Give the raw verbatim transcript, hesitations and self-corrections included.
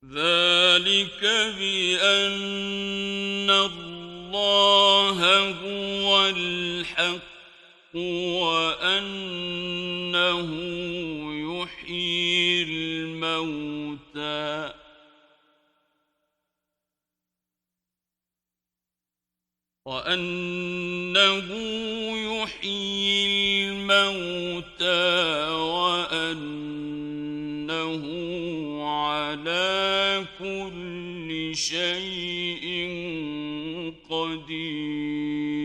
ذلك بأن الله هو الحق وأنه يحيي الموتى وأنه يحيي الموتى وأنه على كل شيء قدير